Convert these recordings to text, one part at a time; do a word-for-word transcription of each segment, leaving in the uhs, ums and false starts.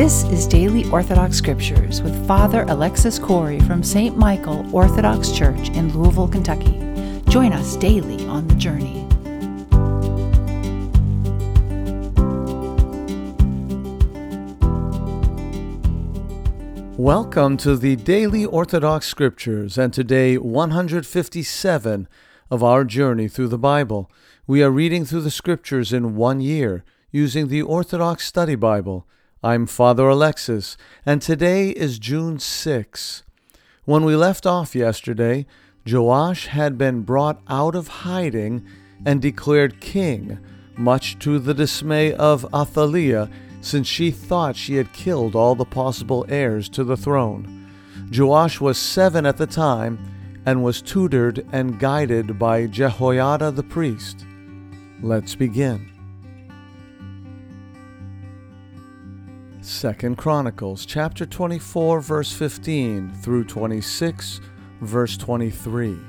This is Daily Orthodox Scriptures with Father Alexis Corey from Saint Michael Orthodox Church in Louisville, Kentucky. Join us daily on the journey. Welcome to the Daily Orthodox Scriptures, and today one hundred fifty-seven of our journey through the Bible. We are reading through the Scriptures in one year, using the Orthodox Study Bible. I'm Father Alexis, and today is June sixth. When we left off yesterday, Joash had been brought out of hiding and declared king, much to the dismay of Athaliah, since she thought she had killed all the possible heirs to the throne. Joash was seven at the time and was tutored and guided by Jehoiada the priest. Let's begin. Second Chronicles chapter twenty-four, verse fifteen through twenty-six, verse twenty-three.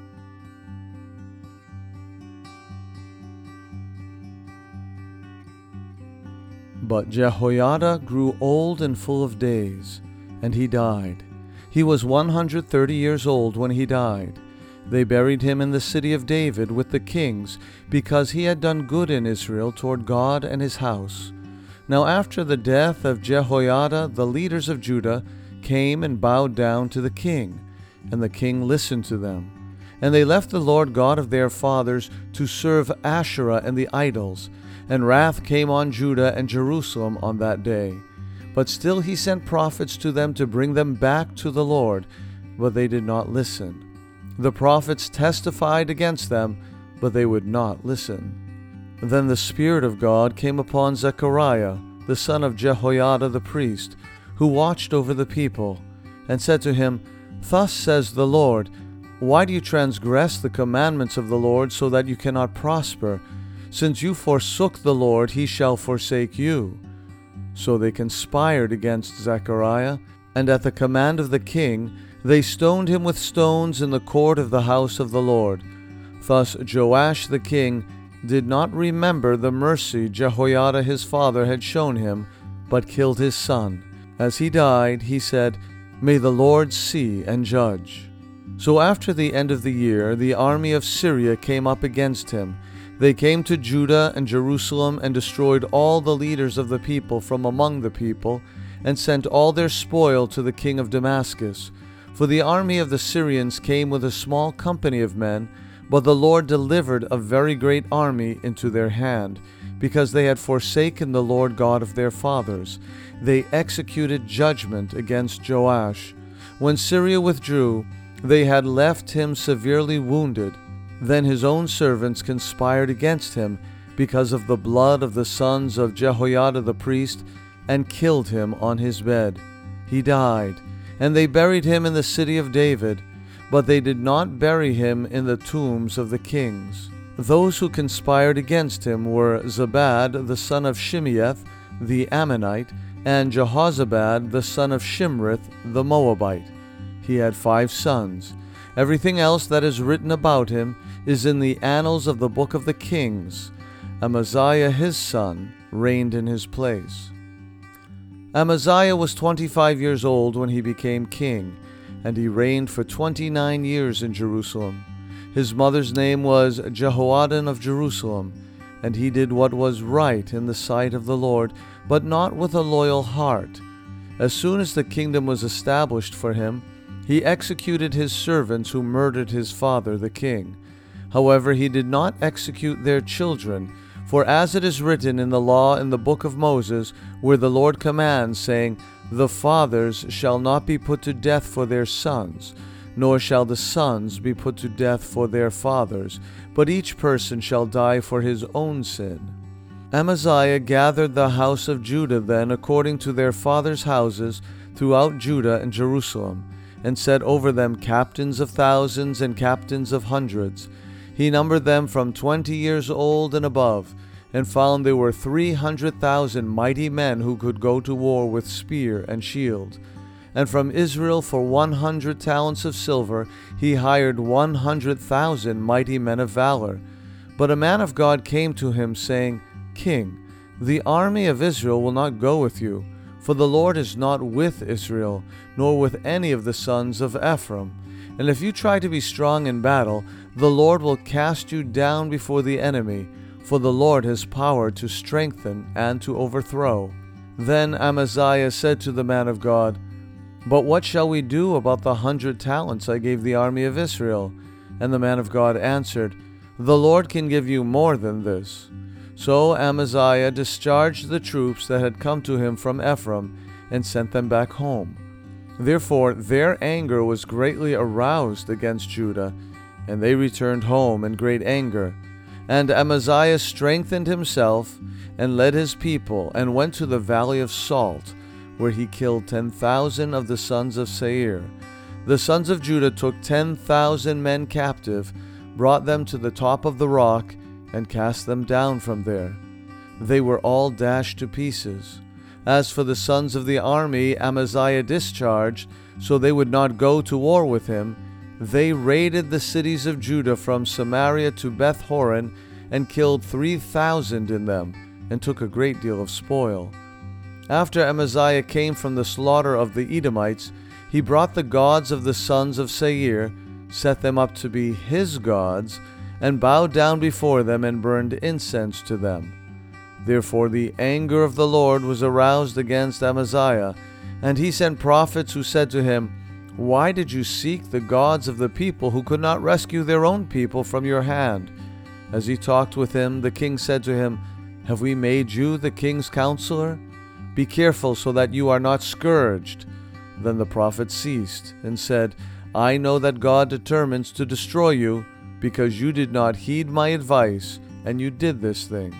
But Jehoiada grew old and full of days, and he died. He was one hundred thirty years old when he died. They buried him in the city of David with the kings, because he had done good in Israel toward God and his house. Now after the death of Jehoiada, the leaders of Judah came and bowed down to the king, and the king listened to them. And they left the Lord God of their fathers to serve Asherah and the idols, and wrath came on Judah and Jerusalem on that day. But still he sent prophets to them to bring them back to the Lord, but they did not listen. The prophets testified against them, but they would not listen. Then the Spirit of God came upon Zechariah, the son of Jehoiada the priest, who watched over the people, and said to him, Thus says the Lord, Why do you transgress the commandments of the Lord so that you cannot prosper? Since you forsook the Lord, he shall forsake you. So they conspired against Zechariah, and at the command of the king, they stoned him with stones in the court of the house of the Lord. Thus Joash the king did not remember the mercy Jehoiada his father had shown him, but killed his son. As he died, he said, May the Lord see and judge. So after the end of the year, the army of Syria came up against him. They came to Judah and Jerusalem and destroyed all the leaders of the people from among the people, and sent all their spoil to the king of Damascus. For the army of the Syrians came with a small company of men, but the Lord delivered a very great army into their hand, because they had forsaken the Lord God of their fathers. They executed judgment against Joash. When Syria withdrew, they had left him severely wounded. Then his own servants conspired against him because of the blood of the sons of Jehoiada the priest, and killed him on his bed. He died, and they buried him in the city of David, but they did not bury him in the tombs of the kings. Those who conspired against him were Zabad the son of Shimeath the Ammonite, and Jehozabad the son of Shimrith the Moabite. He had five sons. Everything else that is written about him is in the annals of the book of the kings. Amaziah his son reigned in his place. Amaziah was twenty-five years old when he became king, and he reigned for twenty-nine years in Jerusalem. His mother's name was Jehoaddan of Jerusalem, and he did what was right in the sight of the Lord, but not with a loyal heart. As soon as the kingdom was established for him, he executed his servants who murdered his father the king. However, he did not execute their children, for as it is written in the law in the book of Moses, where the Lord commands, saying, The fathers shall not be put to death for their sons, nor shall the sons be put to death for their fathers, but each person shall die for his own sin. Amaziah gathered the house of Judah then according to their fathers' houses throughout Judah and Jerusalem, and set over them captains of thousands and captains of hundreds. He numbered them from twenty years old and above, and found there were three hundred thousand mighty men who could go to war with spear and shield. And from Israel for one hundred talents of silver he hired one hundred thousand mighty men of valor. But a man of God came to him, saying, King, the army of Israel will not go with you, For the Lord is not with Israel, nor with any of the sons of Ephraim. And if you try to be strong in battle, the Lord will cast you down before the enemy, for the Lord has power to strengthen and to overthrow." Then Amaziah said to the man of God, "But what shall we do about the hundred talents I gave the army of Israel?" And the man of God answered, "The Lord can give you more than this." So Amaziah discharged the troops that had come to him from Ephraim and sent them back home. Therefore their anger was greatly aroused against Judah, and they returned home in great anger. And Amaziah strengthened himself and led his people and went to the valley of Salt, where he killed ten thousand of the sons of Seir. The sons of Judah took ten thousand men captive, brought them to the top of the rock, and cast them down from there. They were all dashed to pieces. As for the sons of the army Amaziah discharged, so they would not go to war with him, they raided the cities of Judah from Samaria to Beth Horon, and killed three thousand in them, and took a great deal of spoil. After Amaziah came from the slaughter of the Edomites, he brought the gods of the sons of Seir, set them up to be his gods, and bowed down before them and burned incense to them. Therefore the anger of the Lord was aroused against Amaziah, and he sent prophets who said to him, "Why did you seek the gods of the people who could not rescue their own people from your hand?" As he talked with him, the king said to him, "Have we made you the king's counselor? Be careful so that you are not scourged." Then the prophet ceased and said, "I know that God determines to destroy you, because you did not heed my advice, and you did this thing."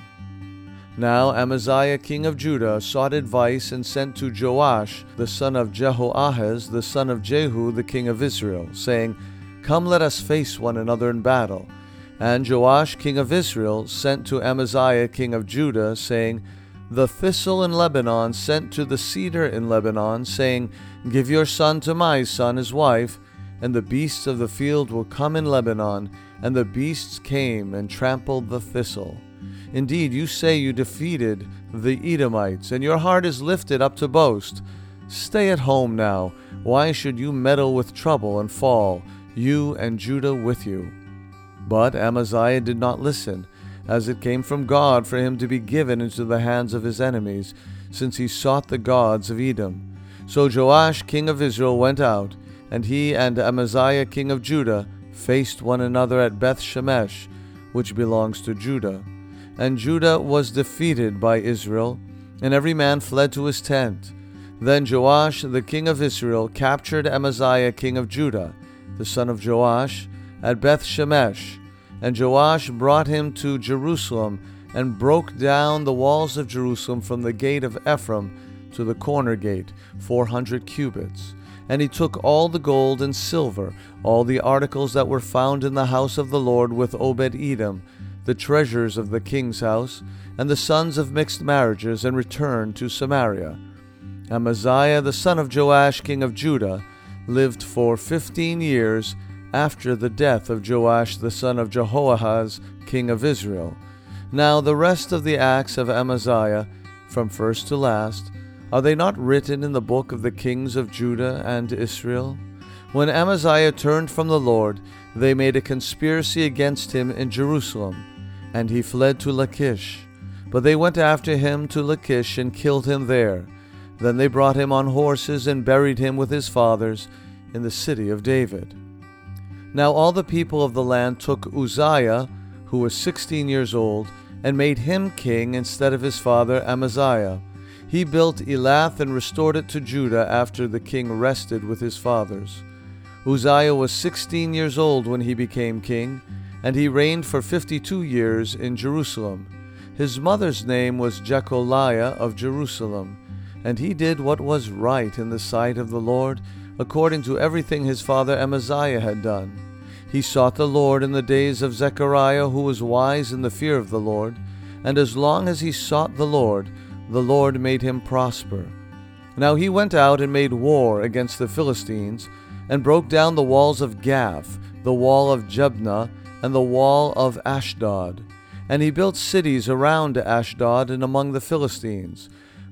Now Amaziah king of Judah sought advice and sent to Joash the son of Jehoahaz the son of Jehu the king of Israel, saying, "Come, let us face one another in battle." And Joash king of Israel sent to Amaziah king of Judah, saying, "The thistle in Lebanon sent to the cedar in Lebanon, saying, 'Give your son to my son as wife,' and the beasts of the field will come in Lebanon." And the beasts came and trampled the thistle. Indeed, you say you defeated the Edomites, and your heart is lifted up to boast. Stay at home now. Why should you meddle with trouble and fall, you and Judah with you? But Amaziah did not listen, as it came from God for him to be given into the hands of his enemies, since he sought the gods of Edom. So Joash king of Israel went out, and he and Amaziah king of Judah faced one another at Beth Shemesh, which belongs to Judah. And Judah was defeated by Israel, and every man fled to his tent. Then Joash the king of Israel captured Amaziah king of Judah, the son of Joash, at Beth Shemesh. And Joash brought him to Jerusalem, and broke down the walls of Jerusalem from the gate of Ephraim to the corner gate, four hundred cubits. And he took all the gold and silver, all the articles that were found in the house of the Lord with Obed-Edom, the treasures of the king's house, and the sons of mixed marriages, and returned to Samaria. Amaziah the son of Joash king of Judah lived for fifteen years after the death of Joash the son of Jehoahaz king of Israel. Now the rest of the acts of Amaziah, from first to last, are they not written in the book of the kings of Judah and Israel? When Amaziah turned from the Lord, they made a conspiracy against him in Jerusalem, and he fled to Lachish. But they went after him to Lachish and killed him there. Then they brought him on horses and buried him with his fathers in the city of David. Now all the people of the land took Uzziah, who was sixteen years old, and made him king instead of his father Amaziah. He built Elath and restored it to Judah after the king rested with his fathers. Uzziah was sixteen years old when he became king, and he reigned for fifty-two years in Jerusalem. His mother's name was Jecholiah of Jerusalem, and he did what was right in the sight of the Lord, according to everything his father Amaziah had done. He sought the Lord in the days of Zechariah, who was wise in the fear of the Lord, and as long as he sought the Lord, the Lord made him prosper. Now he went out and made war against the Philistines, and broke down the walls of Gath, the wall of Jebna, and the wall of Ashdod. And he built cities around Ashdod and among the Philistines.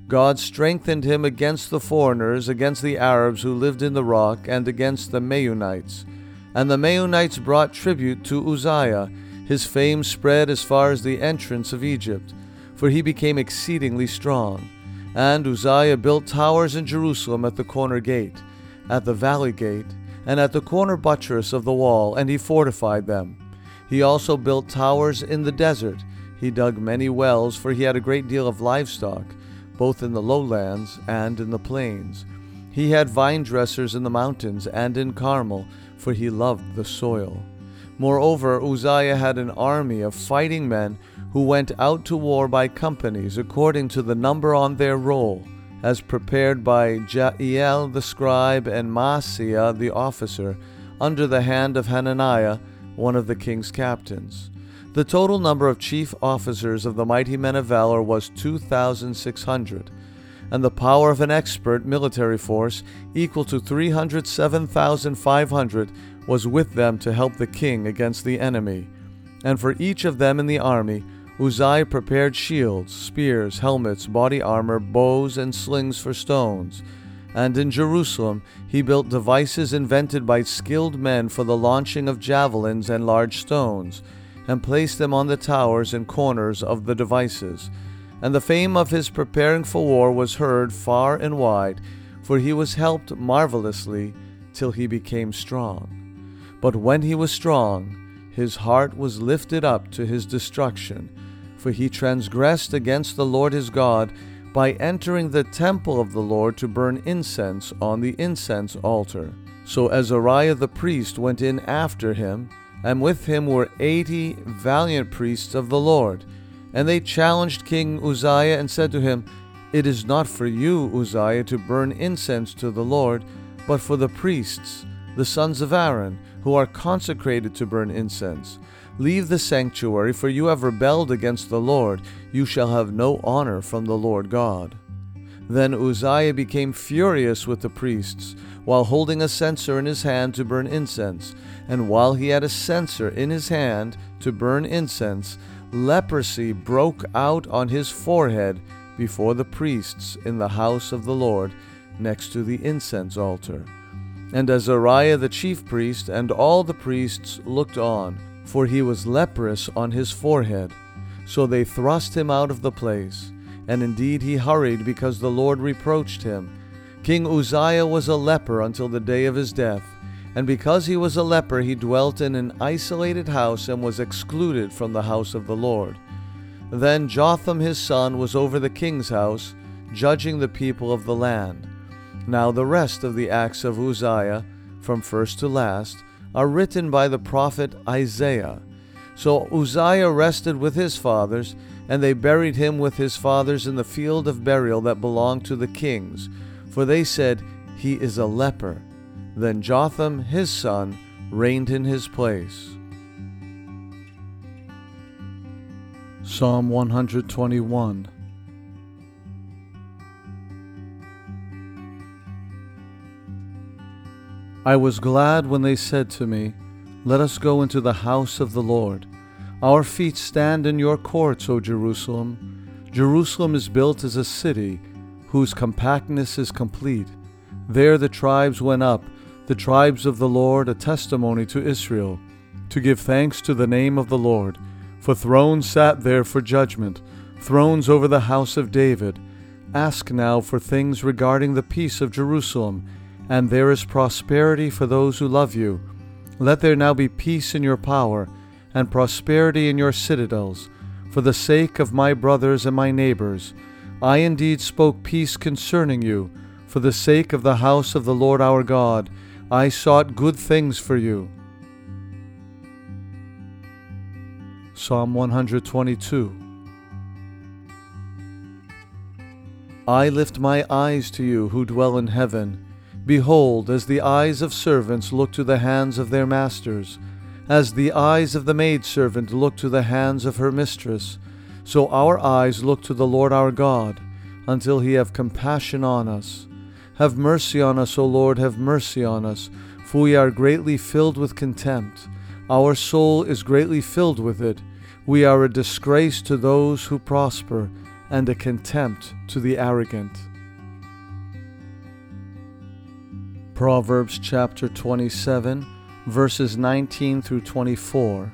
God strengthened him against the foreigners, against the Arabs who lived in the rock, and against the Meunites. And the Meunites brought tribute to Uzziah. His fame spread as far as the entrance of Egypt, for he became exceedingly strong. And Uzziah built towers in Jerusalem at the corner gate, at the valley gate, and at the corner buttress of the wall, and he fortified them. He also built towers in the desert. He dug many wells, for he had a great deal of livestock, both in the lowlands and in the plains. He had vine dressers in the mountains and in Carmel, for he loved the soil. Moreover, Uzziah had an army of fighting men who went out to war by companies according to the number on their roll, as prepared by Jael the scribe and Maaseiah the officer, under the hand of Hananiah, one of the king's captains. The total number of chief officers of the mighty men of valor was two thousand six hundred, and the power of an expert military force equal to three hundred seven thousand five hundred was with them to help the king against the enemy. And for each of them in the army, Uzziah prepared shields, spears, helmets, body armor, bows, and slings for stones. And in Jerusalem he built devices invented by skilled men for the launching of javelins and large stones, and placed them on the towers and corners of the devices. And the fame of his preparing for war was heard far and wide, for he was helped marvelously till he became strong. But when he was strong, his heart was lifted up to his destruction, for he transgressed against the Lord his God by entering the temple of the Lord to burn incense on the incense altar. So Azariah the priest went in after him, and with him were eighty valiant priests of the Lord. And they challenged King Uzziah and said to him, It is not for you, Uzziah, to burn incense to the Lord, but for the priests, the sons of Aaron, who are consecrated to burn incense. Leave the sanctuary, for you have rebelled against the Lord. You shall have no honor from the Lord God. Then Uzziah became furious with the priests, while holding a censer in his hand to burn incense. And while he had a censer in his hand to burn incense, leprosy broke out on his forehead before the priests in the house of the Lord, next to the incense altar. And Azariah the chief priest and all the priests looked on, for he was leprous on his forehead. So they thrust him out of the place, and indeed he hurried because the Lord reproached him. King Uzziah was a leper until the day of his death, and because he was a leper he dwelt in an isolated house and was excluded from the house of the Lord. Then Jotham his son was over the king's house, judging the people of the land. Now the rest of the acts of Uzziah, from first to last, are written by the prophet Isaiah. So Uzziah rested with his fathers, and they buried him with his fathers in the field of burial that belonged to the kings, for they said, He is a leper. Then Jotham his son reigned in his place. Psalm one hundred twenty-one. I was glad when they said to me, Let us go into the house of the Lord. Our feet stand in your courts, O Jerusalem. Jerusalem is built as a city whose compactness is complete. There the tribes went up, the tribes of the Lord, a testimony to Israel, to give thanks to the name of the Lord. For thrones sat there for judgment, thrones over the house of David. Ask now for things regarding the peace of Jerusalem, and there is prosperity for those who love you. Let there now be peace in your power, and prosperity in your citadels, for the sake of my brothers and my neighbors. I indeed spoke peace concerning you. For the sake of the house of the Lord our God, I sought good things for you. Psalm one hundred twenty-two. I lift my eyes to you who dwell in heaven. Behold, as the eyes of servants look to the hands of their masters, as the eyes of the maidservant look to the hands of her mistress, so our eyes look to the Lord our God, until he have compassion on us. Have mercy on us, O Lord, have mercy on us, for we are greatly filled with contempt. Our soul is greatly filled with it. We are a disgrace to those who prosper, and a contempt to the arrogant. Proverbs chapter twenty-seven, verses nineteen through twenty-four.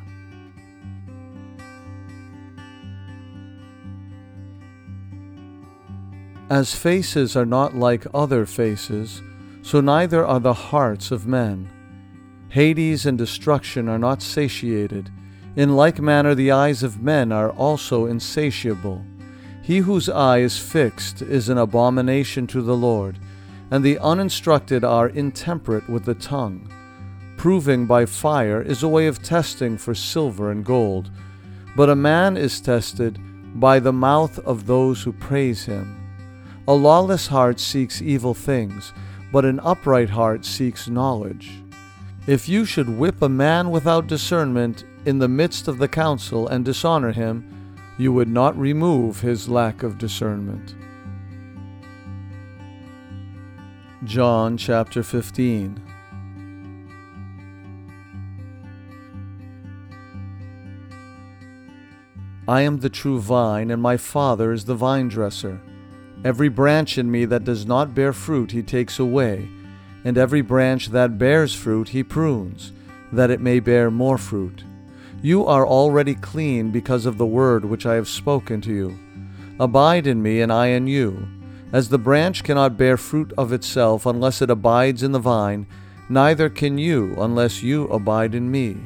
As faces are not like other faces, so neither are the hearts of men. Hades and destruction are not satiated. In like manner the eyes of men are also insatiable. He whose eye is fixed is an abomination to the Lord, and the uninstructed are intemperate with the tongue. Proving by fire is a way of testing for silver and gold, but a man is tested by the mouth of those who praise him. A lawless heart seeks evil things, but an upright heart seeks knowledge. If you should whip a man without discernment in the midst of the council and dishonor him, you would not remove his lack of discernment. John chapter fifteen. I am the true vine, and my Father is the vine-dresser. Every branch in me that does not bear fruit he takes away, and every branch that bears fruit he prunes, that it may bear more fruit. You are already clean because of the word which I have spoken to you. Abide in me, and I in you. As the branch cannot bear fruit of itself unless it abides in the vine, neither can you unless you abide in me.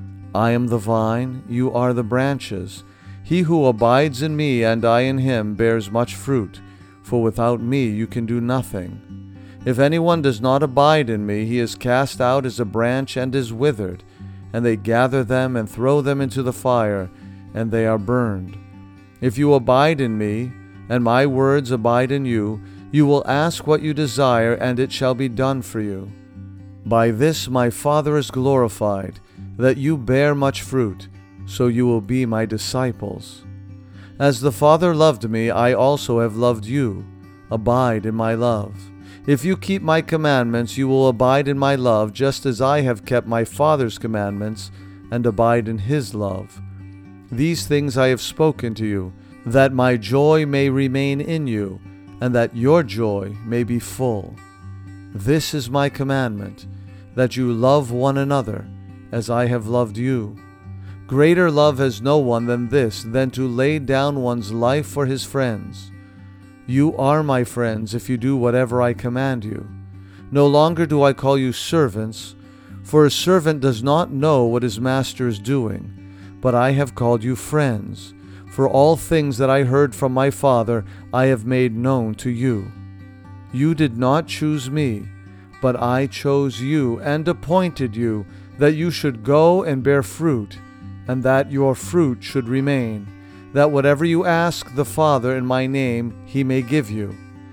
I am the vine, you are the branches. He who abides in me and I in him bears much fruit, for without me you can do nothing. If anyone does not abide in me, he is cast out as a branch and is withered, and they gather them and throw them into the fire, and they are burned. If you abide in me, and my words abide in you, you will ask what you desire, and it shall be done for you. By this my Father is glorified, that you bear much fruit, so you will be my disciples. As the Father loved me, I also have loved you. Abide in my love. If you keep my commandments, you will abide in my love, just as I have kept my Father's commandments and abide in his love. These things I have spoken to you, that my joy may remain in you, and that your joy may be full. This is my commandment, that you love one another, as I have loved you. Greater love has no one than this, than to lay down one's life for his friends. You are my friends if you do whatever I command you. No longer do I call you servants, for a servant does not know what his master is doing, but I have called you friends, for all things that I heard from my Father I have made known to you. You did not choose me, but I chose you and appointed you, that you should go and bear fruit, and that your fruit should remain, that whatever you ask the Father in my name he may give you.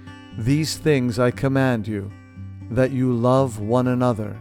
These things I command you, that you love one another.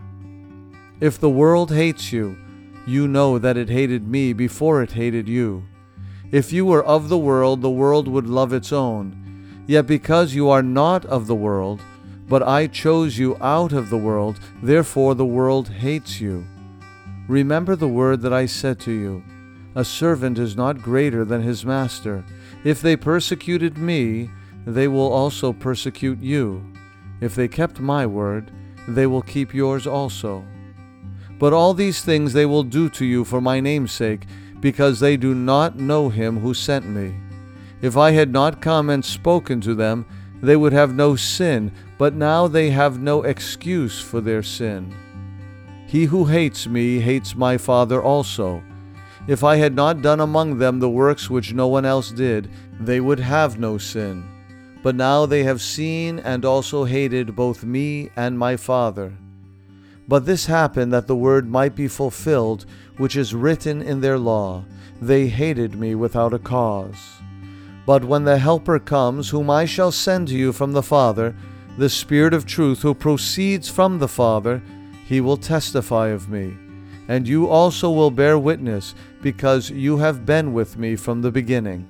If the world hates you, you know that it hated me before it hated you. If you were of the world, the world would love its own. Yet because you are not of the world, but I chose you out of the world, therefore the world hates you. Remember the word that I said to you, a servant is not greater than his master. If they persecuted me, they will also persecute you. If they kept my word, they will keep yours also. But all these things they will do to you for my name's sake, because they do not know him who sent me. If I had not come and spoken to them, they would have no sin, but now they have no excuse for their sin. He who hates me hates my Father also. If I had not done among them the works which no one else did, they would have no sin. But now they have seen and also hated both me and my Father. But this happened that the word might be fulfilled, which is written in their law, they hated me without a cause. But when the Helper comes, whom I shall send to you from the Father, the Spirit of truth who proceeds from the Father, he will testify of me. And you also will bear witness, because you have been with me from the beginning.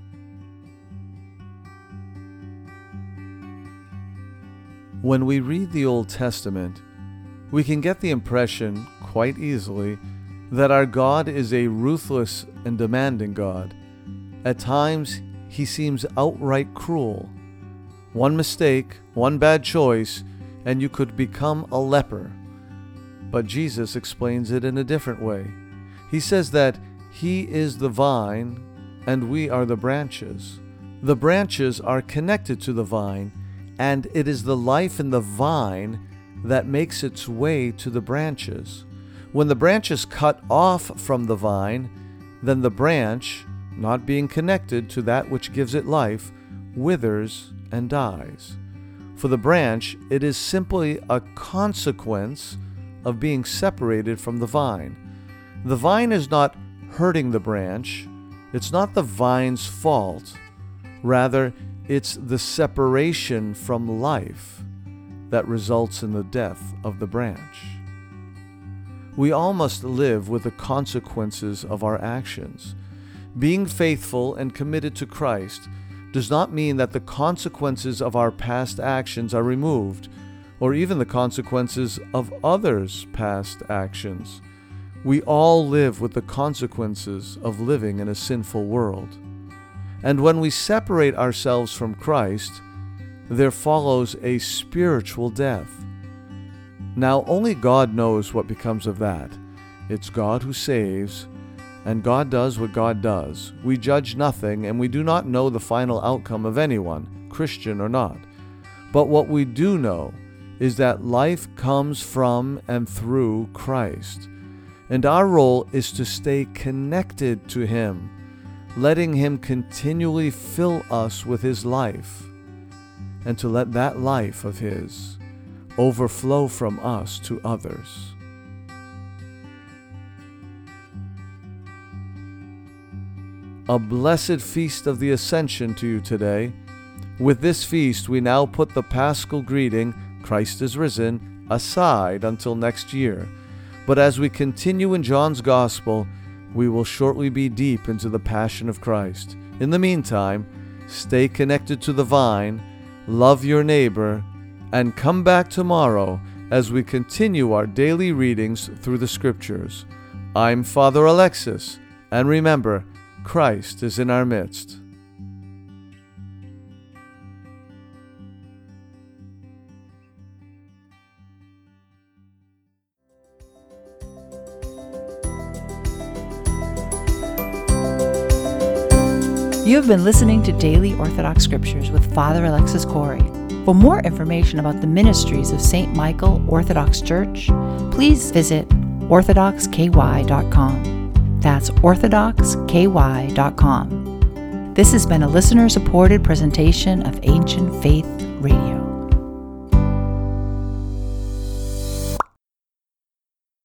When we read the Old Testament, we can get the impression, quite easily, that our God is a ruthless and demanding God. At times, he seems outright cruel. One mistake, one bad choice, and you could become a leper. But Jesus explains it in a different way. He says that he is the vine and we are the branches. The branches are connected to the vine, and it is the life in the vine that makes its way to the branches. When the branch is cut off from the vine, then the branch, not being connected to that which gives it life, withers and dies. For the branch, it is simply a consequence of being separated from the vine. The vine is not hurting the branch. It's not the vine's fault. Rather, it's the separation from life that results in the death of the branch. We all must live with the consequences of our actions. Being faithful and committed to Christ does not mean that the consequences of our past actions are removed, or even the consequences of others' past actions. We all live with the consequences of living in a sinful world. And when we separate ourselves from Christ, there follows a spiritual death. Now, only God knows what becomes of that. It's God who saves, and God does what God does. We judge nothing, and we do not know the final outcome of anyone, Christian or not. But what we do know is that life comes from and through Christ. And our role is to stay connected to Him, letting Him continually fill us with His life, and to let that life of His overflow from us to others. A blessed feast of the Ascension to you today. With this feast, we now put the Paschal greeting, Christ is risen, aside until next year. But as we continue in John's Gospel, we will shortly be deep into the Passion of Christ. In the meantime, stay connected to the vine, love your neighbor, and come back tomorrow as we continue our daily readings through the Scriptures. I'm Father Alexis, and remember, Christ is in our midst. You have been listening to Daily Orthodox Scriptures with Father Alexis Corey. For more information about the ministries of Saint Michael Orthodox Church, please visit orthodox k y dot com. That's orthodox k y dot com. This has been a listener-supported presentation of Ancient Faith Radio.